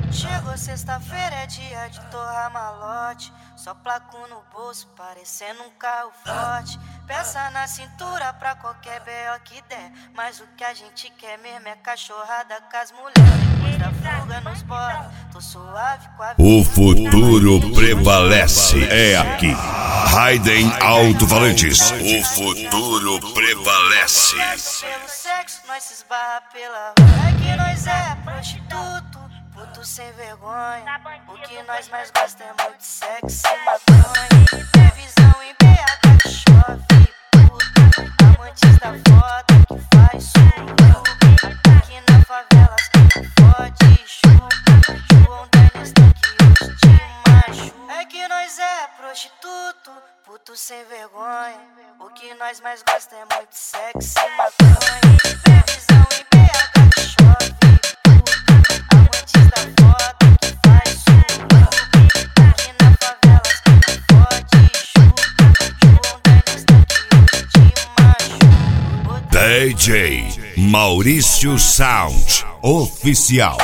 Chegou sexta-feira, é dia de torrar malote. Só placo no bolso, parecendo um carro forte. Peça na cintura pra qualquer B.O. que der. Mas o que a gente quer mesmo é cachorrada com as mulheres. Depois da fuga nos bora, tô suave com a vida. O futuro prevalece, é aqui. Raiden Alto Valentis. O futuro prevalece. Pelo sexo, nós se esbarra pela rua. É que nós é prostituto, puto sem vergonha. O que nós mais gosta é muito sexo e maconha. Previsão em BH que chove, puta. Amantes da foda que faz suco. Aqui na favela as caras fode e chupa. João Daniels tá que hoje te machuca. É que nós é prostituto, puto sem vergonha. O que nós mais gosta é muito sexo e maconha. Previsão em BH que chove, puta. Amantes da foda que faz suco. Aqui na favela as caras fode e chupa. João Daniels tá que hoje te machuca. DJ Maurício Sound Oficial.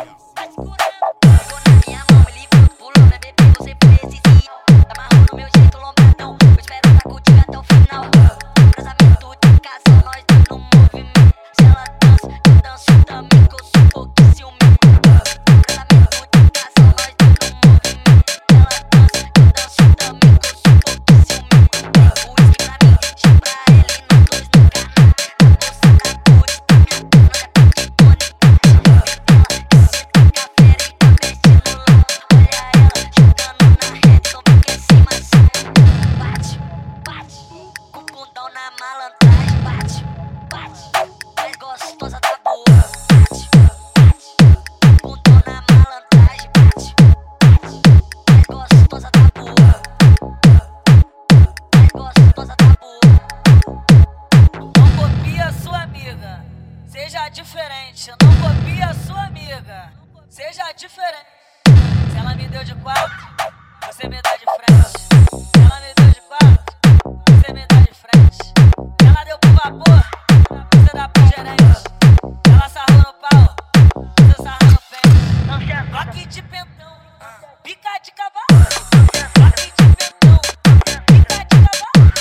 Seja diferente, não copie a sua amiga. Seja diferente. Se ela me deu de 4, você me dá de frente. Se ela me deu de 4, você me dá de frente. Se ela deu pro vapor, você dá pro gerente. Se ela sarrou no pau, você sarra no pé. Rock de pentão, pica de cavalo. Rock de pentão, pica de cavalo.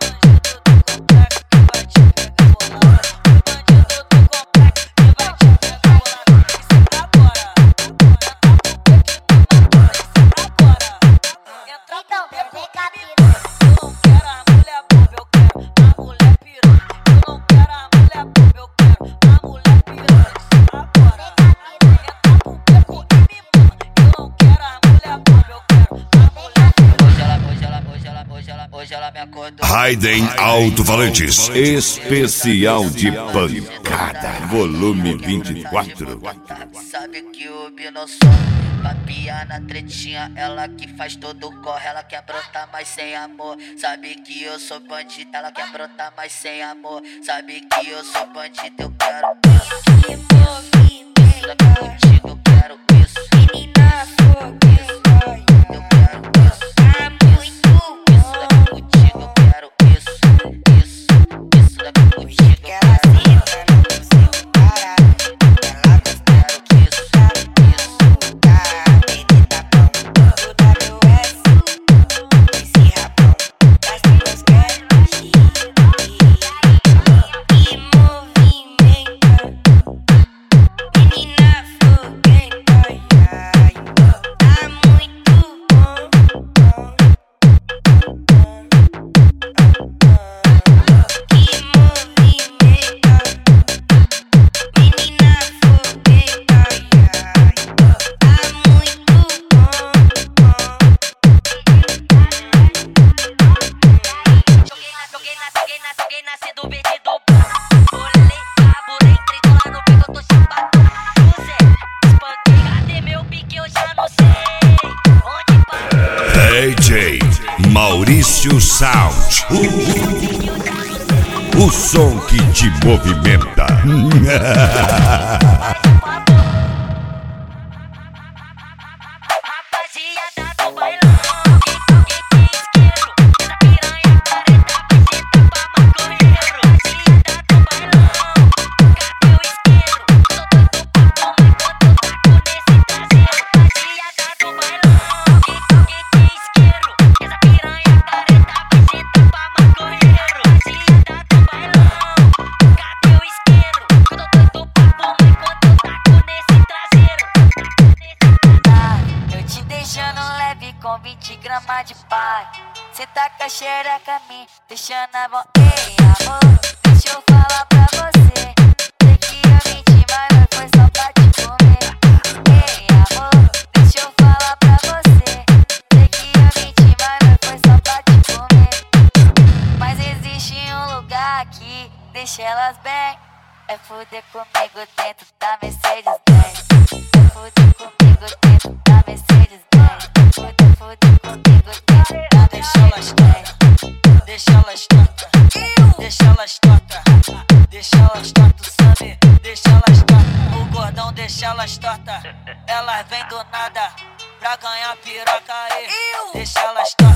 Raiden Alto Valentis. Especial de pancada. Volume 24. Sabe que o Bino some, papia na tretinha. Ela que faz todo o corre, ela quer brotar, mas sem amor. Sabe que eu sou bandido, ela quer brotar, mas sem amor. Sabe que eu sou bandido, eu quero isso. Que movimento, contigo eu quero isso. Menina, fogo, eu quero isso. DJ Maurício Sound. O som que te movimenta. grama de pai. Cê taca xereca a mim, deixando a mão. Ei, amor, deixa eu falar pra você. Sei que eu menti, mas foi só pra te comer. Ei, amor, deixa eu falar pra você. Sei que eu menti, mas foi só pra te comer. Mas existe um lugar aqui, deixa elas bem. É fuder comigo dentro da Mercedes-Benz. É fuder comigo dentro da Mercedes-Benz. É fuder comigo dentro da Mercedes-Benz. Deixa elas tontas, deixa elas tontas, deixa elas tontas, sabe? Deixa elas tontas, o gordão deixa elas tortas. Elas vêm do nada pra ganhar piroca aí. Deixa elas tontas.